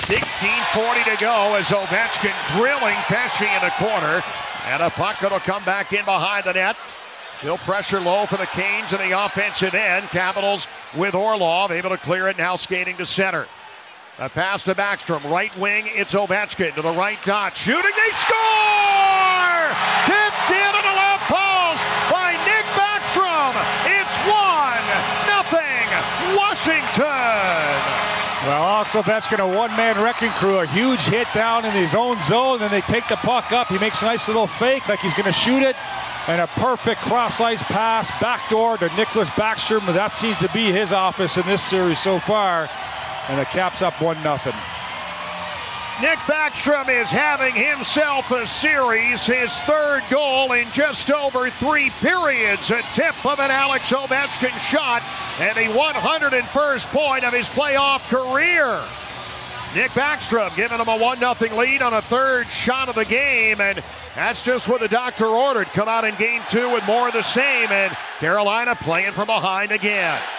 16:40 to go as Ovechkin drilling Pesce in the corner. And a puck that'll come back in behind the net. Still pressure low for the Canes in the offensive end. Capitals with Orlov able to clear it, now skating to center. A pass to Backstrom, right wing, it's Ovechkin to the right dot. Shooting, they score! Tipped in on the left post by Nick Backstrom. It's 1-0 Washington. Well, Alex Ovechkin, a one-man wrecking crew, a huge hit down in his own zone, then they take the puck up. He makes a nice little fake like he's going to shoot it, and a perfect cross-ice pass backdoor to Nicklas Backstrom. That seems to be his office in this series so far, and the Caps up 1-0. Nick Backstrom is having himself a series, his third goal in just over 3 periods. A tip of an Alex Ovechkin shot and the 101st point of his playoff career. Nick Backstrom giving him a 1-0 lead on a third shot of the game, and that's just what the doctor ordered. Come out in game 2 with more of the same, and Carolina playing from behind again.